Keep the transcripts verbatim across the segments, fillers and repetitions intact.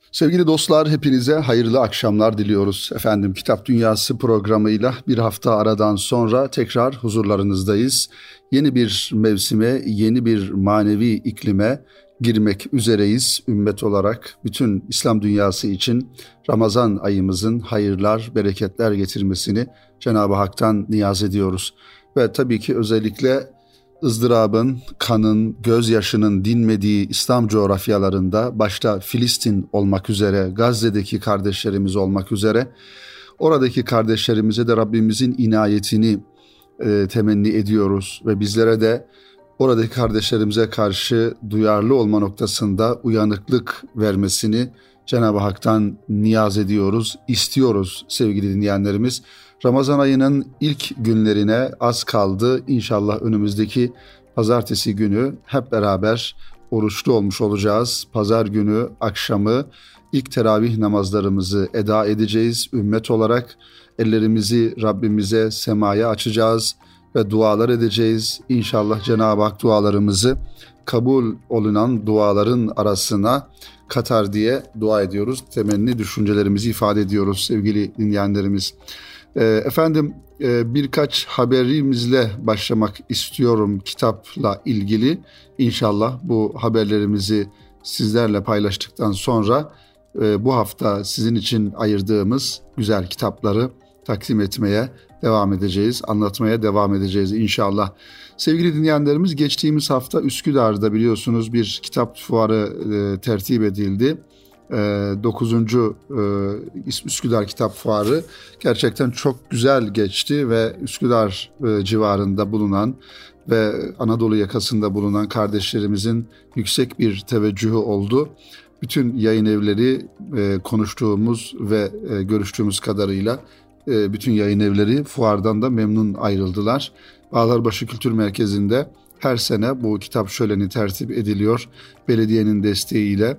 Sevgili dostlar, hepinize hayırlı akşamlar diliyoruz. Efendim, Kitap Dünyası programıyla bir hafta aradan sonra tekrar huzurlarınızdayız. Yeni bir mevsime, yeni bir manevi iklime girmek üzereyiz. Ümmet olarak bütün İslam dünyası için Ramazan ayımızın hayırlar, bereketler getirmesini Cenab-ı Hak'tan niyaz ediyoruz. Ve tabii ki özellikle ızdırabın, kanın, gözyaşının dinmediği İslam coğrafyalarında, başta Filistin olmak üzere, Gazze'deki kardeşlerimiz olmak üzere, oradaki kardeşlerimize de Rabbimizin inayetini e, temenni ediyoruz ve bizlere de oradaki kardeşlerimize karşı duyarlı olma noktasında uyanıklık vermesini Cenab-ı Hak'tan niyaz ediyoruz, istiyoruz sevgili dinleyenlerimiz. Ramazan ayının ilk günlerine az kaldı. İnşallah önümüzdeki pazartesi günü hep beraber oruçlu olmuş olacağız. Pazar günü akşamı ilk teravih namazlarımızı eda edeceğiz. Ümmet olarak ellerimizi Rabbimize, semaya açacağız ve dualar edeceğiz. İnşallah Cenab-ı Hak dualarımızı kabul olunan duaların arasına katar diye dua ediyoruz. Temenni düşüncelerimizi ifade ediyoruz sevgili dinleyenlerimiz. Efendim, birkaç haberimizle başlamak istiyorum kitapla ilgili. İnşallah bu haberlerimizi sizlerle paylaştıktan sonra bu hafta sizin için ayırdığımız güzel kitapları takdim etmeye devam edeceğiz, anlatmaya devam edeceğiz inşallah. Sevgili dinleyenlerimiz, geçtiğimiz hafta Üsküdar'da biliyorsunuz bir kitap fuarı e, tertip edildi. dokuzuncu Üsküdar Kitap Fuarı gerçekten çok güzel geçti ve Üsküdar civarında bulunan ve Anadolu yakasında bulunan kardeşlerimizin yüksek bir teveccühü oldu. Bütün yayın evleri konuştuğumuz ve görüştüğümüz kadarıyla bütün yayın evleri fuardan da memnun ayrıldılar. Bağlarbaşı Kültür Merkezi'nde her sene bu kitap şöleni tertip ediliyor. Belediyenin desteğiyle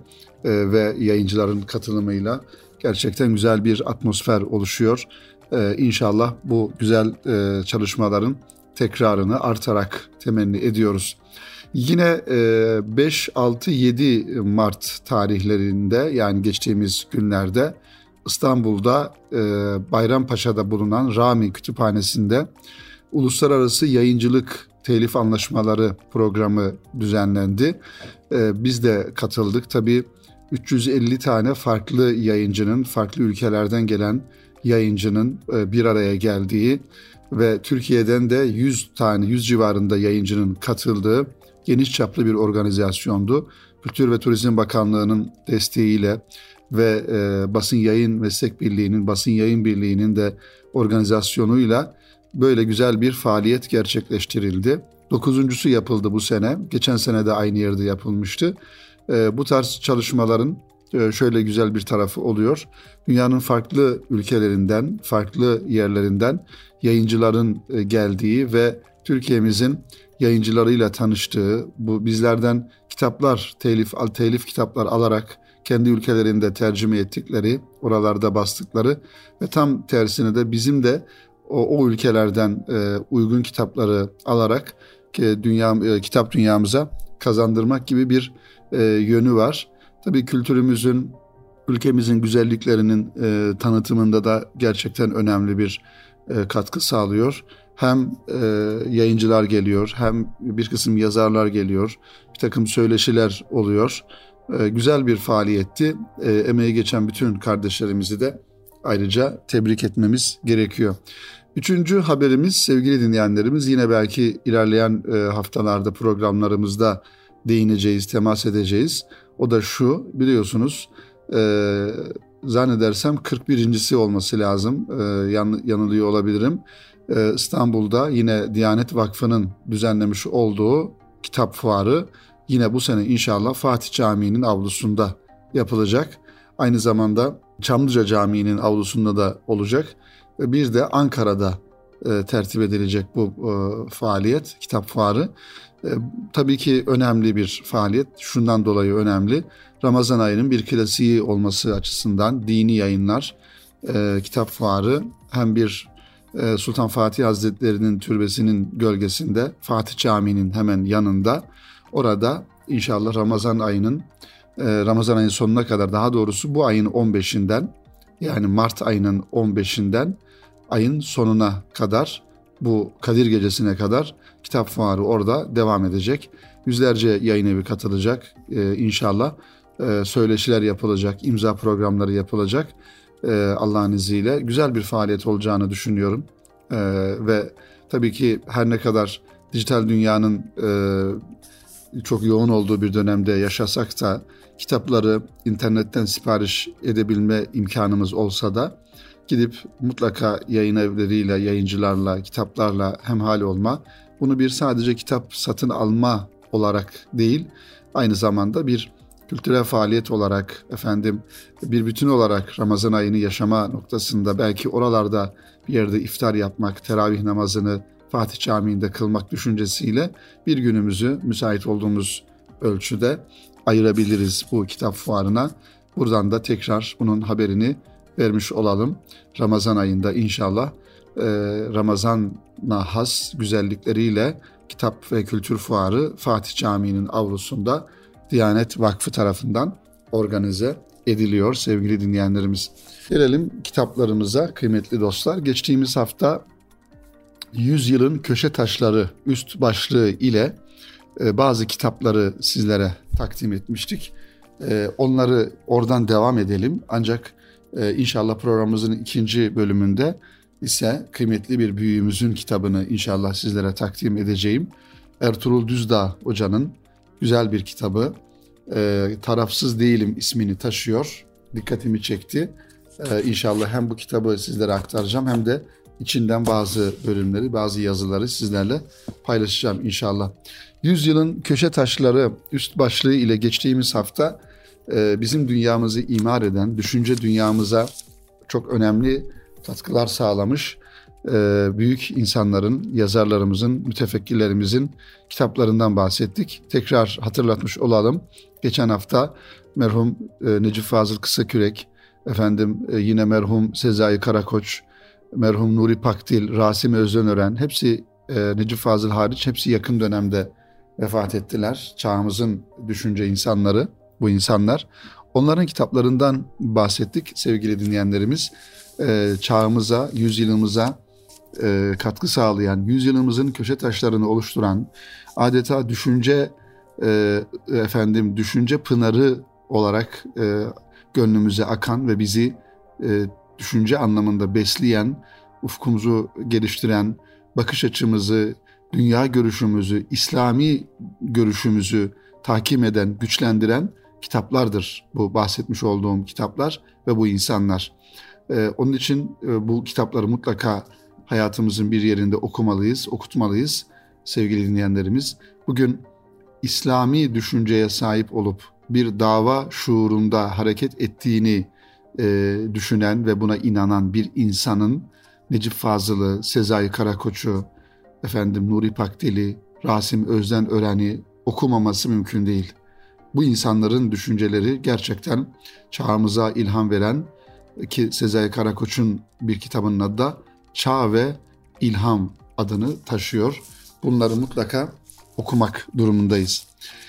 ve yayıncıların katılımıyla gerçekten güzel bir atmosfer oluşuyor. Ee, İnşallah bu güzel e, çalışmaların tekrarını artarak temenni ediyoruz. Yine e, beş, altı, yedi Mart tarihlerinde, yani geçtiğimiz günlerde İstanbul'da e, Bayrampaşa'da bulunan Rami Kütüphanesi'nde Uluslararası Yayıncılık Telif Anlaşmaları programı düzenlendi. E, biz de katıldık. Tabii üç yüz elli tane farklı yayıncının, farklı ülkelerden gelen yayıncının bir araya geldiği ve Türkiye'den de yüz tane, yüz civarında yayıncının katıldığı geniş çaplı bir organizasyondu. Kültür ve Turizm Bakanlığı'nın desteğiyle ve e, Basın Yayın Meslek Birliği'nin, Basın Yayın Birliği'nin de organizasyonuyla böyle güzel bir faaliyet gerçekleştirildi. Dokuzuncusu yapıldı bu sene. Geçen sene de aynı yerde yapılmıştı. Bu tarz çalışmaların şöyle güzel bir tarafı oluyor. Dünyanın farklı ülkelerinden, farklı yerlerinden yayıncıların geldiği ve Türkiye'mizin yayıncılarıyla tanıştığı, bu bizlerden kitaplar, telif, telif kitaplar alarak kendi ülkelerinde tercüme ettikleri, oralarda bastıkları ve tam tersine de bizim de o, o ülkelerden uygun kitapları alarak dünya, kitap dünyamıza kazandırmak gibi bir E, yönü var. Tabii kültürümüzün, ülkemizin güzelliklerinin e, tanıtımında da gerçekten önemli bir e, katkı sağlıyor. Hem e, yayıncılar geliyor, hem bir kısım yazarlar geliyor, bir takım söyleşiler oluyor. E, güzel bir faaliyetti. E, emeği geçen bütün kardeşlerimizi de ayrıca tebrik etmemiz gerekiyor. Üçüncü haberimiz sevgili dinleyenlerimiz, yine belki ilerleyen e, haftalarda programlarımızda değineceğiz, temas edeceğiz. O da şu, biliyorsunuz e, zannedersem kırk birincisi olması lazım. E, yan, yanılıyor olabilirim. E, İstanbul'da yine Diyanet Vakfı'nın düzenlemiş olduğu kitap fuarı yine bu sene inşallah Fatih Camii'nin avlusunda yapılacak. Aynı zamanda Çamlıca Camii'nin avlusunda da olacak. Ve bir de Ankara'da e, tertip edilecek bu e, faaliyet, kitap fuarı. E, tabii ki önemli bir faaliyet. Şundan dolayı önemli. Ramazan ayının bir klasiği olması açısından dini yayınlar, e, kitap fuarı hem bir e, Sultan Fatih Hazretleri'nin türbesinin gölgesinde, Fatih Camii'nin hemen yanında. Orada inşallah Ramazan ayının Ramazan ayının sonuna kadar, daha doğrusu bu ayın on beşinden, yani Mart ayının on beşinden ayın sonuna kadar, bu Kadir Gecesi'ne kadar kitap fuarı orada devam edecek. Yüzlerce yayın evi katılacak ee, inşallah. Ee, söyleşiler yapılacak, imza programları yapılacak. Ee, Allah'ın izniyle güzel bir faaliyet olacağını düşünüyorum. Ee, ve tabii ki her ne kadar dijital dünyanın e, çok yoğun olduğu bir dönemde yaşasak da, kitapları internetten sipariş edebilme imkanımız olsa da, gidip mutlaka yayın evleriyle, yayıncılarla, kitaplarla hemhal olma, bunu bir sadece kitap satın alma olarak değil, aynı zamanda bir kültürel faaliyet olarak, efendim bir bütün olarak Ramazan ayını yaşama noktasında, belki oralarda bir yerde iftar yapmak, teravih namazını Fatih Camii'nde kılmak düşüncesiyle bir günümüzü müsait olduğumuz ölçüde ayırabiliriz bu kitap fuarına. Buradan da tekrar bunun haberini vermiş olalım. Ramazan ayında inşallah e, Ramazan'a has güzellikleriyle kitap ve kültür fuarı Fatih Camii'nin avlusunda Diyanet Vakfı tarafından organize ediliyor sevgili dinleyenlerimiz. Gelelim kitaplarımıza kıymetli dostlar. Geçtiğimiz hafta Yüzyılın Köşe Taşları üst başlığı ile e, bazı kitapları sizlere takdim etmiştik. E, onları oradan devam edelim. Ancak e, inşallah programımızın ikinci bölümünde ise kıymetli bir büyüğümüzün kitabını inşallah sizlere takdim edeceğim. Ertuğrul Düzdağ Hoca'nın güzel bir kitabı. E, Tarafsız Değilim ismini taşıyor. Dikkatimi çekti. E, inşallah hem bu kitabı sizlere aktaracağım, hem de içinden bazı bölümleri, bazı yazıları sizlerle paylaşacağım inşallah. Yüzyılın Köşe Taşları üst başlığı ile geçtiğimiz hafta e, bizim dünyamızı imar eden, düşünce dünyamıza çok önemli katkılar sağlamış e, büyük insanların, yazarlarımızın, mütefekkirlerimizin kitaplarından bahsettik. Tekrar hatırlatmış olalım. Geçen hafta merhum e, Necip Fazıl Kısakürek, efendim e, yine merhum Sezai Karakoç, merhum Nuri Pakdil, Rasim Özdenören, hepsi e, Necip Fazıl hariç hepsi yakın dönemde vefat ettiler. Çağımızın düşünce insanları bu insanlar. Onların kitaplarından bahsettik sevgili dinleyenlerimiz. E, çağımıza, yüzyılımıza e, katkı sağlayan, yüzyılımızın köşe taşlarını oluşturan, adeta düşünce e, efendim düşünce pınarı olarak e, gönlümüze akan ve bizi e, düşünce anlamında besleyen, ufkumuzu geliştiren, bakış açımızı, dünya görüşümüzü, İslami görüşümüzü tahkim eden, güçlendiren kitaplardır bu bahsetmiş olduğum kitaplar ve bu insanlar. Ee, onun için e, bu kitapları mutlaka hayatımızın bir yerinde okumalıyız, okutmalıyız sevgili dinleyenlerimiz. Bugün İslami düşünceye sahip olup bir dava şuurunda hareket ettiğini e, düşünen ve buna inanan bir insanın Necip Fazıl'ı, Sezai Karakoç'u, efendim Nuri Pakdil'i, Rasim Özdenören'i okumaması mümkün değil. Bu insanların düşünceleri gerçekten çağımıza ilham veren, ki Sezai Karakoç'un bir kitabının adı da Çağ ve İlham adını taşıyor. Bunları mutlaka okumak durumundayız.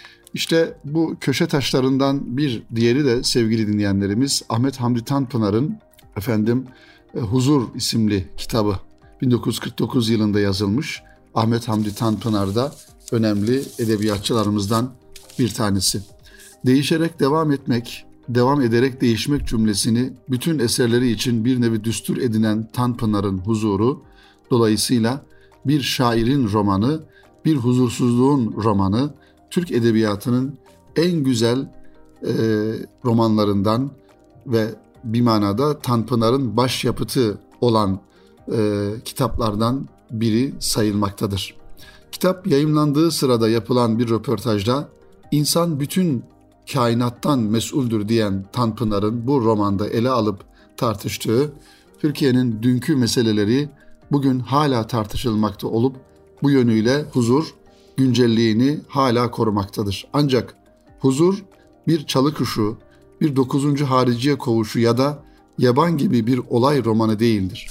İşte bu köşe taşlarından bir diğeri de sevgili dinleyenlerimiz Ahmet Hamdi Tanpınar'ın efendim Huzur isimli kitabı. bin dokuz yüz kırk dokuz yılında yazılmış. Ahmet Hamdi Tanpınar da önemli edebiyatçılarımızdan bir tanesi. Değişerek devam etmek, devam ederek değişmek cümlesini bütün eserleri için bir nevi düstur edinen Tanpınar'ın Huzuru, dolayısıyla bir şairin romanı, bir huzursuzluğun romanı, Türk edebiyatının en güzel e, romanlarından ve bir manada Tanpınar'ın başyapıtı olan e, kitaplardan biri sayılmaktadır. Kitap yayımlandığı sırada yapılan bir röportajda insan bütün kainattan mesuldür diyen Tanpınar'ın bu romanda ele alıp tartıştığı Türkiye'nin dünkü meseleleri bugün hala tartışılmakta olup bu yönüyle huzur güncelliğini hala korumaktadır. Ancak huzur bir çalı kuşu, bir dokuzuncu hariciye kovuşu ya da yaban gibi bir olay romanı değildir.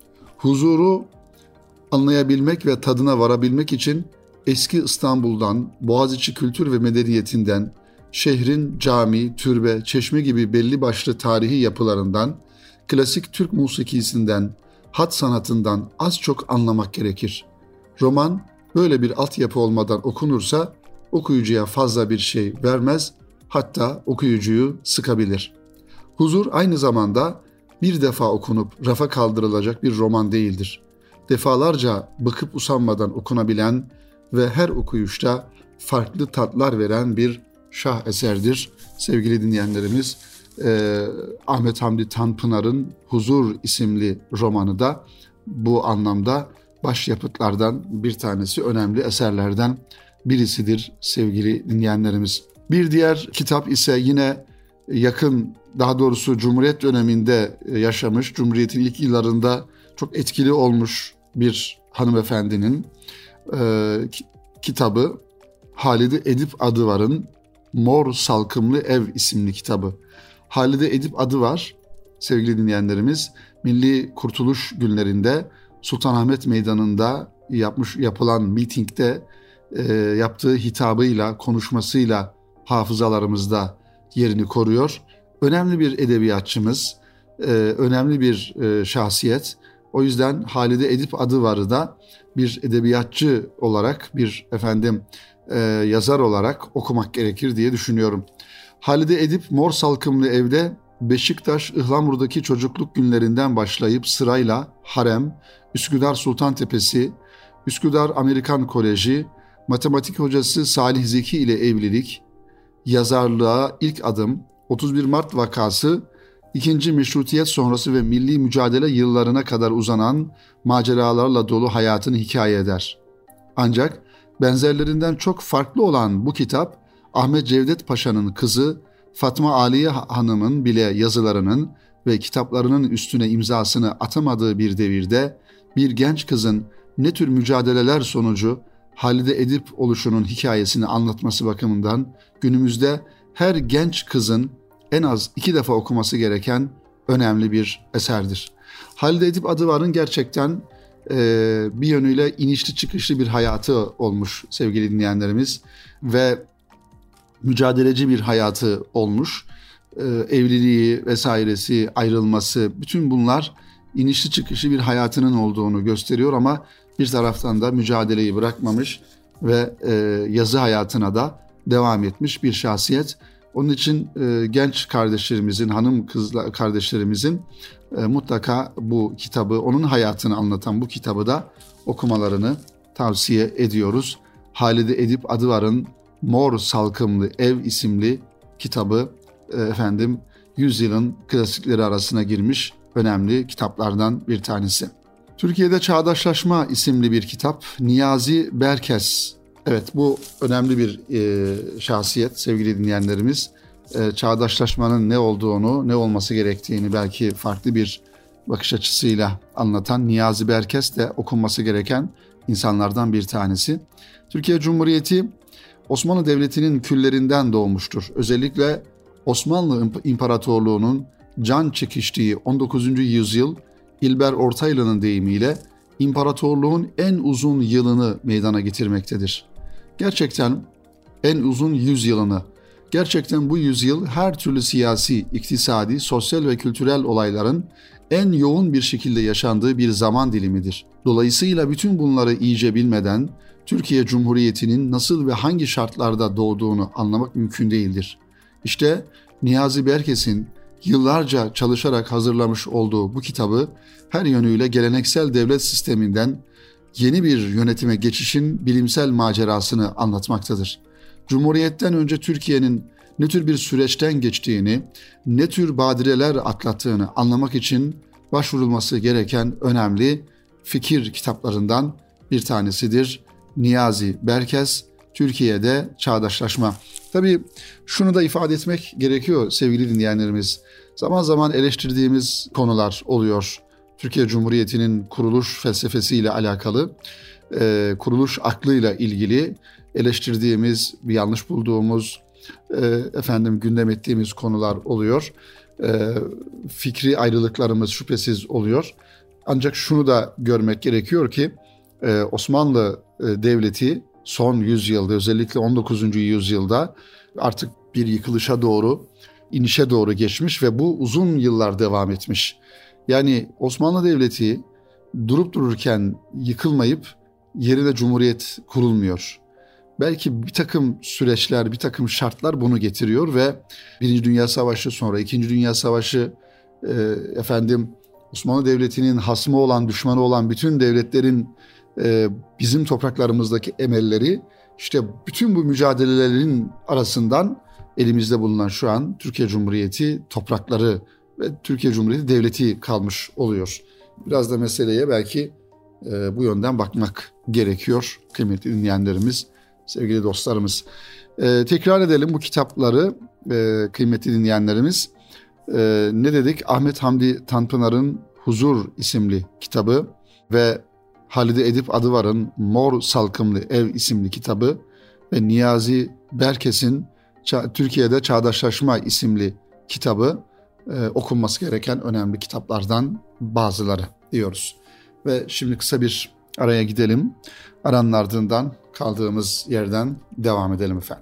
Huzuru anlayabilmek ve tadına varabilmek için eski İstanbul'dan, Boğaziçi kültür ve medeniyetinden, şehrin cami, türbe, çeşme gibi belli başlı tarihi yapılarından, klasik Türk musikisinden, hat sanatından az çok anlamak gerekir. Roman böyle bir altyapı olmadan okunursa okuyucuya fazla bir şey vermez, hatta okuyucuyu sıkabilir. Huzur aynı zamanda bir defa okunup rafa kaldırılacak bir roman değildir. Defalarca bıkıp usanmadan okunabilen ve her okuyuşta farklı tatlar veren bir şah eserdir. Sevgili dinleyenlerimiz, eh, Ahmet Hamdi Tanpınar'ın Huzur isimli romanı da bu anlamda başyapıtlardan bir tanesi, önemli eserlerden birisidir sevgili dinleyenlerimiz. Bir diğer kitap ise yine yakın, daha doğrusu Cumhuriyet döneminde yaşamış, Cumhuriyet'in ilk yıllarında çok etkili olmuş bir hanımefendinin e, kitabı, Halide Edip Adıvar'ın Mor Salkımlı Ev isimli kitabı. Halide Edip Adıvar, sevgili dinleyenlerimiz, Milli Kurtuluş günlerinde Sultanahmet Meydanı'nda yapmış yapılan mitingde e, yaptığı hitabıyla, konuşmasıyla hafızalarımızda yerini koruyor. Önemli bir edebiyatçımız, e, önemli bir e, şahsiyet. O yüzden Halide Edip Adıvar'ı da bir edebiyatçı olarak, bir efendim e, yazar olarak okumak gerekir diye düşünüyorum. Halide Edip Mor Salkımlı Ev'de Beşiktaş, Ihlamur'daki çocukluk günlerinden başlayıp sırayla Harem, Üsküdar Sultantepe'si, Üsküdar Amerikan Koleji, matematik hocası Salih Zeki ile evlilik, yazarlığa ilk adım, otuz bir Mart vakası, ikinci Meşrutiyet sonrası ve milli mücadele yıllarına kadar uzanan maceralarla dolu hayatını hikaye eder. Ancak benzerlerinden çok farklı olan bu kitap, Ahmet Cevdet Paşa'nın kızı Fatma Aliye Hanım'ın bile yazılarının ve kitaplarının üstüne imzasını atamadığı bir devirde bir genç kızın ne tür mücadeleler sonucu Halide Edip oluşunun hikayesini anlatması bakımından günümüzde her genç kızın en az iki defa okuması gereken önemli bir eserdir. Halide Edip Adıvar'ın gerçekten e, bir yönüyle inişli çıkışlı bir hayatı olmuş sevgili dinleyenlerimiz ve mücadeleci bir hayatı olmuş. E, evliliği vesairesi, ayrılması, bütün bunlar inişli çıkışlı bir hayatının olduğunu gösteriyor ama bir taraftan da mücadeleyi bırakmamış ve e, yazı hayatına da devam etmiş bir şahsiyet. Onun için e, genç kardeşlerimizin, hanım kız kardeşlerimizin e, mutlaka bu kitabı, onun hayatını anlatan bu kitabı da okumalarını tavsiye ediyoruz. Halide Edip Adıvar'ın Mor Salkımlı Ev isimli kitabı e, efendim yüzyılın klasikleri arasına girmiş önemli kitaplardan bir tanesi. Türkiye'de Çağdaşlaşma isimli bir kitap, Niyazi Berkes. Evet, bu önemli bir e, şahsiyet sevgili dinleyenlerimiz. E, çağdaşlaşmanın ne olduğunu, ne olması gerektiğini belki farklı bir bakış açısıyla anlatan Niyazi Berkes de okunması gereken insanlardan bir tanesi. Türkiye Cumhuriyeti Osmanlı Devleti'nin küllerinden doğmuştur. Özellikle Osmanlı İmparatorluğu'nun can çekiştiği on dokuzuncu yüzyıl, İlber Ortaylı'nın deyimiyle imparatorluğun en uzun yılını meydana getirmektedir. Gerçekten en uzun yüzyılını, gerçekten bu yüzyıl her türlü siyasi, iktisadi, sosyal ve kültürel olayların en yoğun bir şekilde yaşandığı bir zaman dilimidir. Dolayısıyla bütün bunları iyice bilmeden Türkiye Cumhuriyeti'nin nasıl ve hangi şartlarda doğduğunu anlamak mümkün değildir. İşte Niyazi Berkes'in yıllarca çalışarak hazırlamış olduğu bu kitabı her yönüyle geleneksel devlet sisteminden yeni bir yönetime geçişin bilimsel macerasını anlatmaktadır. Cumhuriyetten önce Türkiye'nin ne tür bir süreçten geçtiğini, ne tür badireler atlattığını anlamak için başvurulması gereken önemli fikir kitaplarından bir tanesidir. Niyazi Berkes, Türkiye'de Çağdaşlaşma. Tabii şunu da ifade etmek gerekiyor sevgili dinleyenlerimiz. Zaman zaman eleştirdiğimiz konular oluyor. Türkiye Cumhuriyeti'nin kuruluş felsefesiyle alakalı, e, kuruluş aklıyla ilgili eleştirdiğimiz, yanlış bulduğumuz, e, efendim gündem ettiğimiz konular oluyor. E, fikri ayrılıklarımız şüphesiz oluyor. Ancak şunu da görmek gerekiyor ki e, Osmanlı e, Devleti son yüzyılda, özellikle on dokuzuncu yüzyılda artık bir yıkılışa doğru, inişe doğru geçmiş ve bu uzun yıllar devam etmiş. Yani Osmanlı Devleti durup dururken yıkılmayıp yerine Cumhuriyet kurulmuyor. Belki bir takım süreçler, bir takım şartlar bunu getiriyor ve Birinci Dünya Savaşı sonra İkinci Dünya Savaşı e, efendim Osmanlı Devleti'nin hasmı olan, düşmanı olan bütün devletlerin e, bizim topraklarımızdaki emelleri işte bütün bu mücadelelerin arasından elimizde bulunan şu an Türkiye Cumhuriyeti toprakları ve Türkiye Cumhuriyeti Devleti kalmış oluyor. Biraz da meseleye belki e, bu yönden bakmak gerekiyor kıymetli dinleyenlerimiz, sevgili dostlarımız. E, tekrar edelim bu kitapları e, kıymetli dinleyenlerimiz. E, ne dedik? Ahmet Hamdi Tanpınar'ın Huzur isimli kitabı ve Halide Edip Adıvar'ın Mor Salkımlı Ev isimli kitabı ve Niyazi Berkes'in Türkiye'de Çağdaşlaşma isimli kitabı e, okunması gereken önemli kitaplardan bazıları diyoruz. Ve şimdi kısa bir araya gidelim. Aranın ardından kaldığımız yerden devam edelim efendim.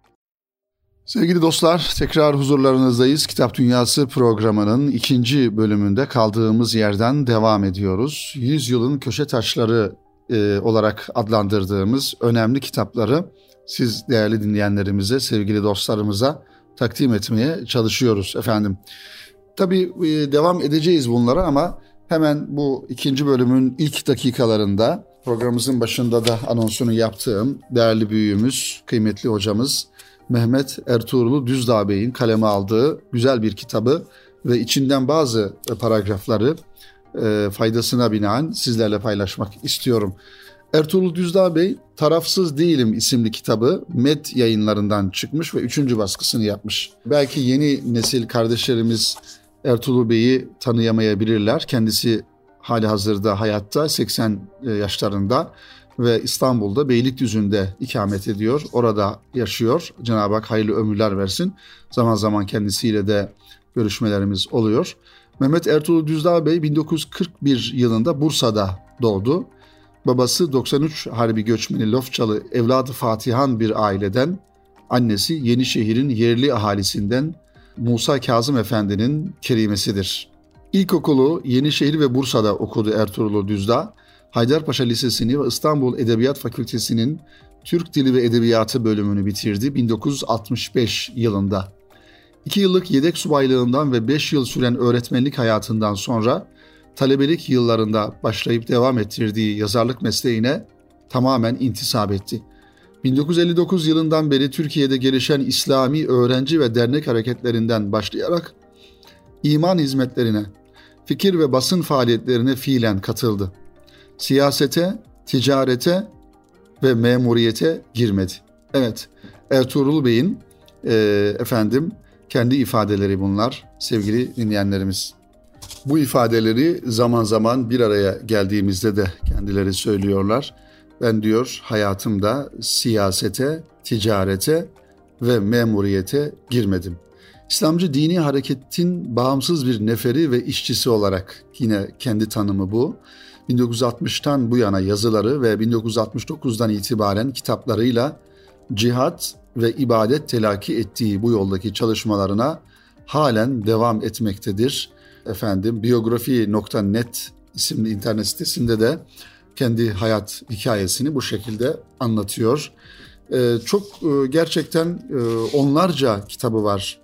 Sevgili dostlar, tekrar huzurlarınızdayız. Kitap Dünyası programının ikinci bölümünde kaldığımız yerden devam ediyoruz. Yüzyılın köşe taşları e, olarak adlandırdığımız önemli kitapları siz değerli dinleyenlerimize, sevgili dostlarımıza takdim etmeye çalışıyoruz efendim. Tabii e, devam edeceğiz bunlara ama hemen bu ikinci bölümün ilk dakikalarında programımızın başında da anonsunu yaptığım değerli büyüğümüz, kıymetli hocamız Mehmet Ertuğrul Düzdağ Bey'in kaleme aldığı güzel bir kitabı ve içinden bazı paragrafları e, faydasına binaen sizlerle paylaşmak istiyorum. Ertuğrul Düzdağ Bey Tarafsız Değilim isimli kitabı Med Yayınlarından çıkmış ve üçüncü baskısını yapmış. Belki yeni nesil kardeşlerimiz Ertuğrul Bey'i tanıyamayabilirler. Kendisi hali hazırda hayatta seksen yaşlarında ve İstanbul'da Beylikdüzü'nde ikamet ediyor. Orada yaşıyor. Cenab-ı Hak hayırlı ömürler versin. Zaman zaman kendisiyle de görüşmelerimiz oluyor. Mehmet Ertuğrul Düzdağ Bey bin dokuz yüz kırk bir yılında Bursa'da doğdu. Babası doksan üç Harbi göçmeni Lofçalı evladı Fatihan bir aileden, annesi Yenişehir'in yerli ahalisinden Musa Kazım Efendi'nin kerimesidir. İlkokulu Yenişehir ve Bursa'da okudu Ertuğrul Düzdağ. Haydarpaşa Lisesi'ni ve İstanbul Edebiyat Fakültesi'nin Türk Dili ve Edebiyatı bölümünü bitirdi bin dokuz yüz altmış beş yılında. İki yıllık yedek subaylığından ve beş yıl süren öğretmenlik hayatından sonra talebelik yıllarında başlayıp devam ettirdiği yazarlık mesleğine tamamen intisap etti. bin dokuz yüz elli dokuz yılından beri Türkiye'de gelişen İslami öğrenci ve dernek hareketlerinden başlayarak iman hizmetlerine, fikir ve basın faaliyetlerine fiilen katıldı. Siyasete, ticarete ve memuriyete girmedi. Evet, Ertuğrul Bey'in e, efendim kendi ifadeleri bunlar sevgili dinleyenlerimiz. Bu ifadeleri zaman zaman bir araya geldiğimizde de kendileri söylüyorlar. Ben diyor hayatımda siyasete, ticarete ve memuriyete girmedim. İslamcı dini hareketin bağımsız bir neferi ve işçisi olarak yine kendi tanımı bu. bin dokuz yüz altmıştan bu yana yazıları ve bin dokuz yüz altmış dokuzdan itibaren kitaplarıyla cihat ve ibadet telakki ettiği bu yoldaki çalışmalarına halen devam etmektedir. Efendim biyografi nokta net isimli internet sitesinde de kendi hayat hikayesini bu şekilde anlatıyor. Ee, çok e, gerçekten e, onlarca kitabı var.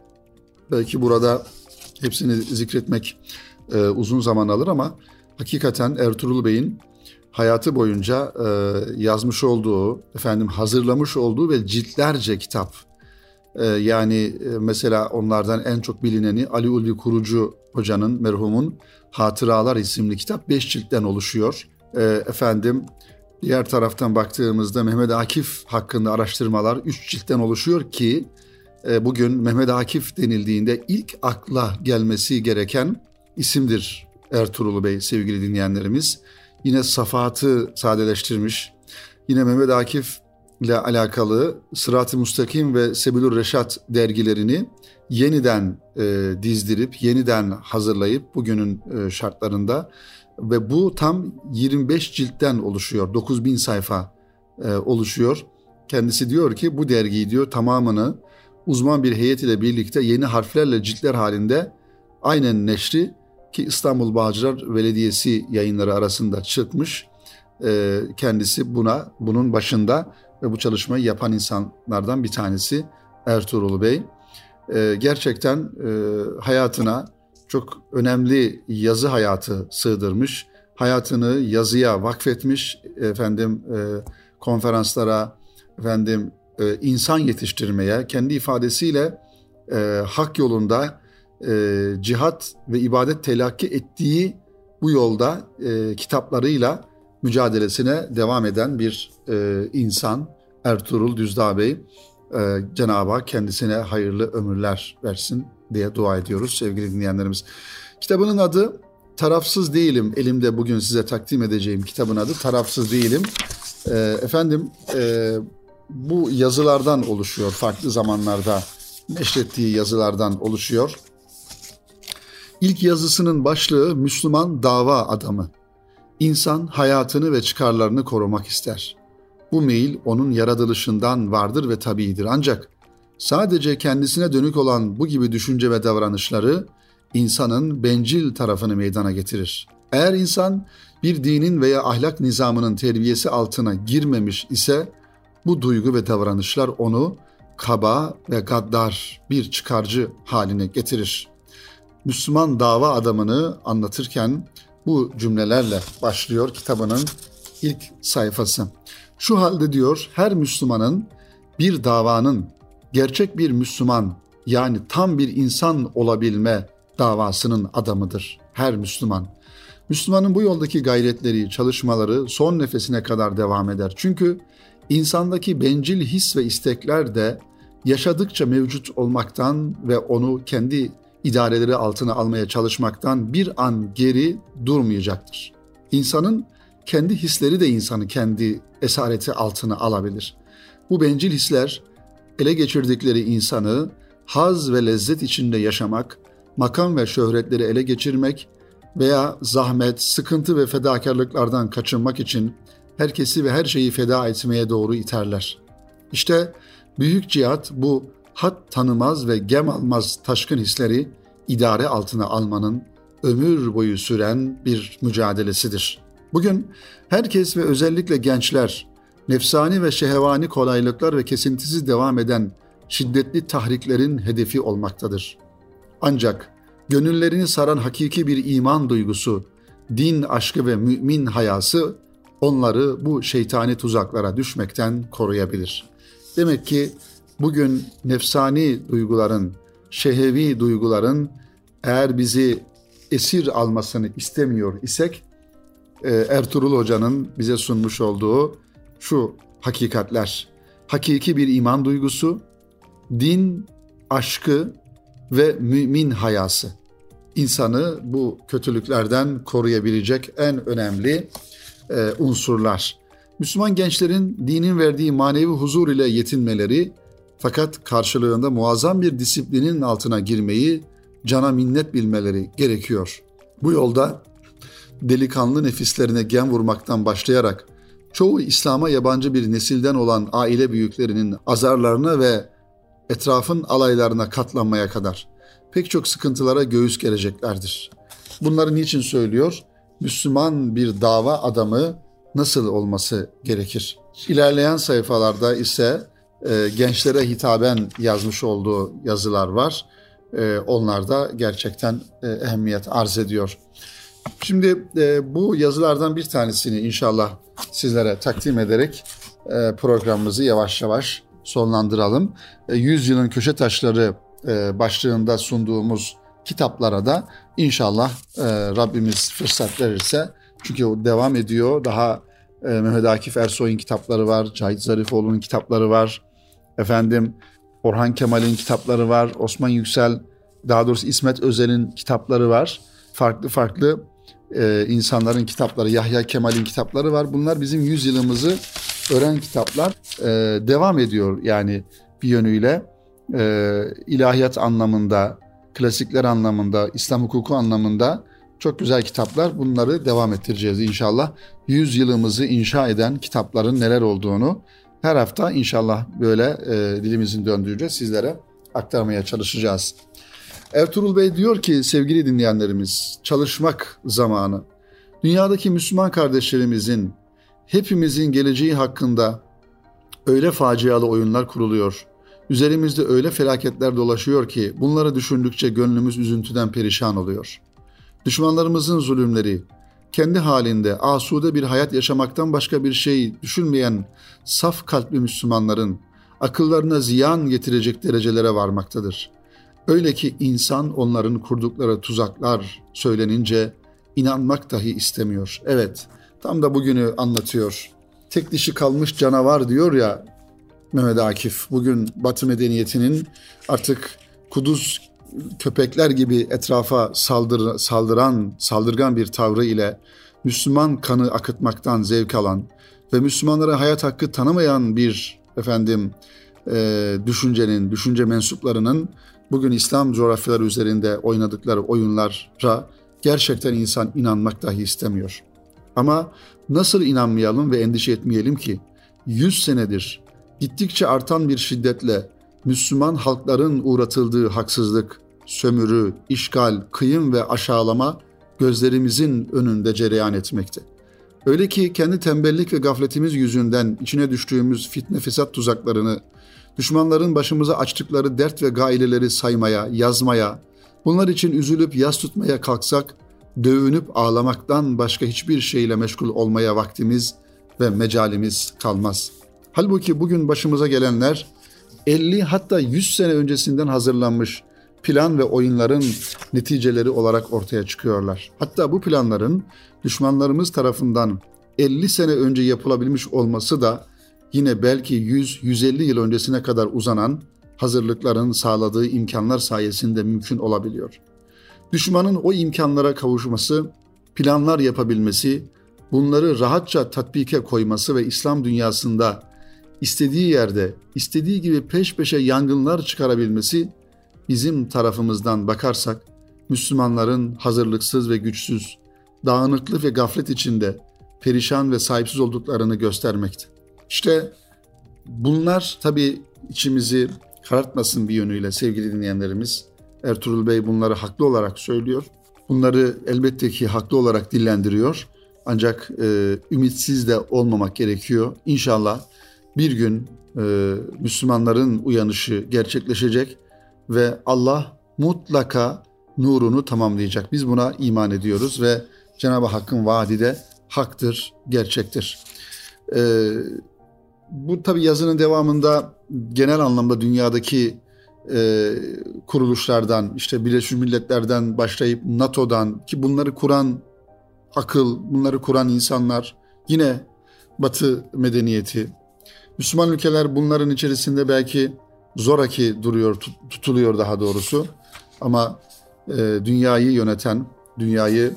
Belki burada hepsini zikretmek e, uzun zaman alır ama hakikaten Ertuğrul Bey'in hayatı boyunca e, yazmış olduğu, efendim hazırlamış olduğu ve ciltlerce kitap. E, yani e, mesela onlardan en çok bilineni Ali Ulvi Kurucu Hoca'nın, merhumun Hatıralar isimli kitap beş ciltten oluşuyor. E, efendim diğer taraftan baktığımızda Mehmet Akif hakkında araştırmalar üç ciltten oluşuyor ki e, bugün Mehmet Akif denildiğinde ilk akla gelmesi gereken isimdir Ertuğrul Bey sevgili dinleyenlerimiz. Yine Safahat'ı sadeleştirmiş. Yine Mehmet Akif ile alakalı Sırat-ı Müstakim ve Sebilur Reşat dergilerini yeniden e, dizdirip, yeniden hazırlayıp bugünün e, şartlarında ve bu tam yirmi beş ciltten oluşuyor. dokuz bin sayfa e, oluşuyor. Kendisi diyor ki bu dergiyi diyor tamamını uzman bir heyet ile birlikte yeni harflerle ciltler halinde aynen neşri ki İstanbul Bağcılar Belediyesi yayınları arasında çıkmış. E, kendisi buna bunun başında ve bu çalışmayı yapan insanlardan bir tanesi Ertuğrul Bey. E, gerçekten e, hayatına çok önemli yazı hayatı sığdırmış. Hayatını yazıya vakfetmiş, efendim e, konferanslara, efendim e, insan yetiştirmeye, kendi ifadesiyle e, hak yolunda e, cihat ve ibadet telakki ettiği bu yolda e, kitaplarıyla mücadelesine devam eden bir e, insan Ertuğrul Düzdağ Bey. E, Cenab-ı Hak kendisine hayırlı ömürler versin diye dua ediyoruz sevgili dinleyenlerimiz. Kitabının adı Tarafsız Değilim. Elimde bugün size takdim edeceğim kitabın adı Tarafsız Değilim. E, efendim e, bu yazılardan oluşuyor. Farklı zamanlarda neşrettiği yazılardan oluşuyor. İlk yazısının başlığı Müslüman dava adamı. İnsan hayatını ve çıkarlarını korumak ister. Bu meyil onun yaratılışından vardır ve tabiidir. Ancak sadece kendisine dönük olan bu gibi düşünce ve davranışları insanın bencil tarafını meydana getirir. Eğer insan bir dinin veya ahlak nizamının terbiyesi altına girmemiş ise bu duygu ve davranışlar onu kaba ve gaddar bir çıkarcı haline getirir. Müslüman dava adamını anlatırken bu cümlelerle başlıyor kitabının ilk sayfası. Şu halde diyor, her Müslümanın bir davanın gerçek bir Müslüman yani tam bir insan olabilme davasının adamıdır her Müslüman. Müslümanın bu yoldaki gayretleri, çalışmaları son nefesine kadar devam eder. Çünkü insandaki bencil his ve istekler de yaşadıkça mevcut olmaktan ve onu kendi idareleri altına almaya çalışmaktan bir an geri durmayacaktır. İnsanın kendi hisleri de insanı kendi esareti altına alabilir. Bu bencil hisler ele geçirdikleri insanı haz ve lezzet içinde yaşamak, makam ve şöhretleri ele geçirmek veya zahmet, sıkıntı ve fedakarlıklardan kaçınmak için herkesi ve her şeyi feda etmeye doğru iterler. İşte büyük cihat bu had tanımaz ve gem almaz taşkın hisleri idare altına almanın ömür boyu süren bir mücadelesidir. Bugün herkes ve özellikle gençler nefsani ve şehvani kolaylıklar ve kesintisiz devam eden şiddetli tahriklerin hedefi olmaktadır. Ancak gönüllerini saran hakiki bir iman duygusu, din aşkı ve mümin hayası onları bu şeytani tuzaklara düşmekten koruyabilir. Demek ki bugün nefsani duyguların, şehvi duyguların eğer bizi esir almasını istemiyor isek, Ertuğrul Hoca'nın bize sunmuş olduğu şu hakikatler, hakiki bir iman duygusu, din aşkı ve mümin hayası insanı bu kötülüklerden koruyabilecek en önemli e, unsurlar. Müslüman gençlerin dinin verdiği manevi huzur ile yetinmeleri fakat karşılığında muazzam bir disiplinin altına girmeyi cana minnet bilmeleri gerekiyor. Bu yolda delikanlı nefislerine gem vurmaktan başlayarak çoğu İslam'a yabancı bir nesilden olan aile büyüklerinin azarlarına ve etrafın alaylarına katlanmaya kadar pek çok sıkıntılara göğüs gereceklerdir. Bunları niçin söylüyor? Müslüman bir dava adamı nasıl olması gerekir? İlerleyen sayfalarda ise e, gençlere hitaben yazmış olduğu yazılar var. E, onlar da gerçekten e, ehemmiyet arz ediyor. Şimdi e, bu yazılardan bir tanesini inşallah sizlere takdim ederek e, programımızı yavaş yavaş sonlandıralım. E, Yüzyılın Köşe Taşları e, başlığında sunduğumuz kitaplara da inşallah e, Rabbimiz fırsat verirse, çünkü o devam ediyor. Daha e, Mehmet Akif Ersoy'un kitapları var, Cahit Zarifoğlu'nun kitapları var, efendim Orhan Kemal'in kitapları var, Osman Yüksel, daha doğrusu İsmet Özel'in kitapları var. Farklı farklı e, insanların kitapları, Yahya Kemal'in kitapları var. Bunlar bizim yüzyılımızı öğren kitaplar. E, devam ediyor yani bir yönüyle. E, ilahiyat anlamında, klasikler anlamında, İslam hukuku anlamında çok güzel kitaplar. Bunları devam ettireceğiz inşallah. Yüzyılımızı inşa eden kitapların neler olduğunu her hafta inşallah böyle e, dilimizin döndüğünce sizlere aktarmaya çalışacağız. Ertuğrul Bey diyor ki sevgili dinleyenlerimiz, çalışmak zamanı. Dünyadaki Müslüman kardeşlerimizin, hepimizin geleceği hakkında öyle facialı oyunlar kuruluyor. Üzerimizde öyle felaketler dolaşıyor ki bunları düşündükçe gönlümüz üzüntüden perişan oluyor. Düşmanlarımızın zulümleri, kendi halinde asude bir hayat yaşamaktan başka bir şey düşünmeyen saf kalpli Müslümanların akıllarına ziyan getirecek derecelere varmaktadır. Öyle ki insan onların kurdukları tuzaklar söylenince inanmak dahi istemiyor. Evet, tam da bugünü anlatıyor. Tek dişi kalmış canavar diyor ya Mehmet Akif. Bugün Batı medeniyetinin artık kuduz köpekler gibi etrafa saldır, saldıran, saldırgan bir tavrı ile Müslüman kanı akıtmaktan zevk alan ve Müslümanlara hayat hakkı tanımayan bir efendim e, düşüncenin, düşünce mensuplarının bugün İslam coğrafyaları üzerinde oynadıkları oyunlara gerçekten insan inanmak dahi istemiyor. Ama nasıl inanmayalım ve endişe etmeyelim ki yüz senedir gittikçe artan bir şiddetle Müslüman halkların uğratıldığı haksızlık, sömürü, işgal, kıyım ve aşağılama gözlerimizin önünde cereyan etmekte. Öyle ki kendi tembellik ve gafletimiz yüzünden içine düştüğümüz fitne fesat tuzaklarını, düşmanların başımıza açtıkları dert ve gaileleri saymaya, yazmaya, bunlar için üzülüp yas tutmaya kalksak, dövünüp ağlamaktan başka hiçbir şeyle meşgul olmaya vaktimiz ve mecalimiz kalmaz. Halbuki bugün başımıza gelenler elli hatta yüz sene öncesinden hazırlanmış plan ve oyunların neticeleri olarak ortaya çıkıyorlar. Hatta bu planların düşmanlarımız tarafından elli sene önce yapılabilmiş olması da yine belki yüz yüz elli yıl öncesine kadar uzanan hazırlıkların sağladığı imkanlar sayesinde mümkün olabiliyor. Düşmanın o imkanlara kavuşması, planlar yapabilmesi, bunları rahatça tatbike koyması ve İslam dünyasında istediği yerde, istediği gibi peş peşe yangınlar çıkarabilmesi, bizim tarafımızdan bakarsak Müslümanların hazırlıksız ve güçsüz, dağınıklık ve gaflet içinde perişan ve sahipsiz olduklarını göstermekte. İşte bunlar tabii içimizi karartmasın bir yönüyle sevgili dinleyenlerimiz. Ertuğrul Bey bunları haklı olarak söylüyor. Bunları elbette ki haklı olarak dillendiriyor. Ancak e, ümitsiz de olmamak gerekiyor. İnşallah bir gün e, Müslümanların uyanışı gerçekleşecek ve Allah mutlaka nurunu tamamlayacak. Biz buna iman ediyoruz ve Cenab-ı Hakk'ın vaadi de haktır, gerçektir. E, bu tabii yazının devamında genel anlamda dünyadaki e, kuruluşlardan, işte Birleşmiş Milletler'den başlayıp NATO'dan ki bunları kuran akıl, bunları kuran insanlar, yine Batı medeniyeti, Müslüman ülkeler bunların içerisinde belki zoraki duruyor, tutuluyor daha doğrusu. Ama e, dünyayı yöneten, dünyayı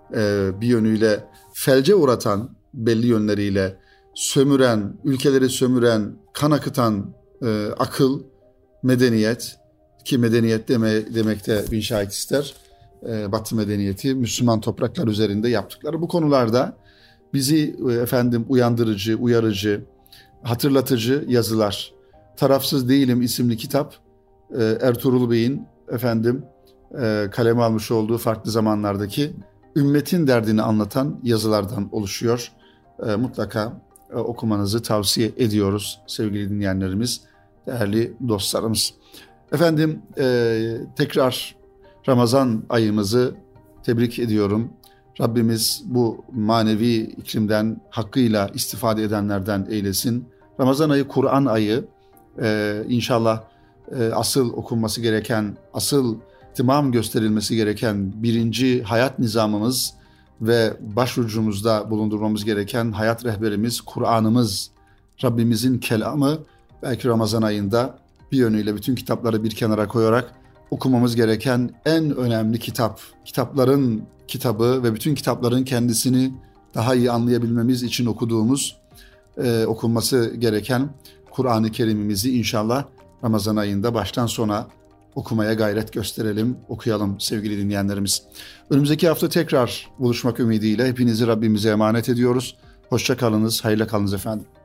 e, bir yönüyle felce uğratan, belli yönleriyle sömüren, ülkeleri sömüren, kan akıtan e, akıl, medeniyet, ki medeniyet deme, demekte bin şahit ister, e, Batı medeniyeti, Müslüman topraklar üzerinde yaptıkları bu konularda bizi e, efendim uyandırıcı, uyarıcı, hatırlatıcı yazılar. Tarafsız Değilim isimli kitap e, Ertuğrul Bey'in efendim e, kaleme almış olduğu farklı zamanlardaki ümmetin derdini anlatan yazılardan oluşuyor. E, mutlaka e, okumanızı tavsiye ediyoruz sevgili dinleyenlerimiz, değerli dostlarımız. Efendim e, tekrar Ramazan ayımızı tebrik ediyorum. Rabbimiz bu manevi iklimden hakkıyla istifade edenlerden eylesin. Ramazan ayı Kur'an ayı. Ee, inşallah e, asıl okunması gereken, asıl ihtimam gösterilmesi gereken birinci hayat nizamımız ve başucumuzda bulundurmamız gereken hayat rehberimiz, Kur'an'ımız, Rabbimizin kelamı. Belki Ramazan ayında bir yönüyle bütün kitapları bir kenara koyarak okumamız gereken en önemli kitap. Kitapların kitabı ve bütün kitapların kendisini daha iyi anlayabilmemiz için okuduğumuz, e, okunması gereken Kur'an-ı Kerim'imizi inşallah Ramazan ayında baştan sona okumaya gayret gösterelim, okuyalım sevgili dinleyenlerimiz. Önümüzdeki hafta tekrar buluşmak ümidiyle hepinizi Rabbimize emanet ediyoruz. Hoşça kalınız, hayırla kalınız efendim.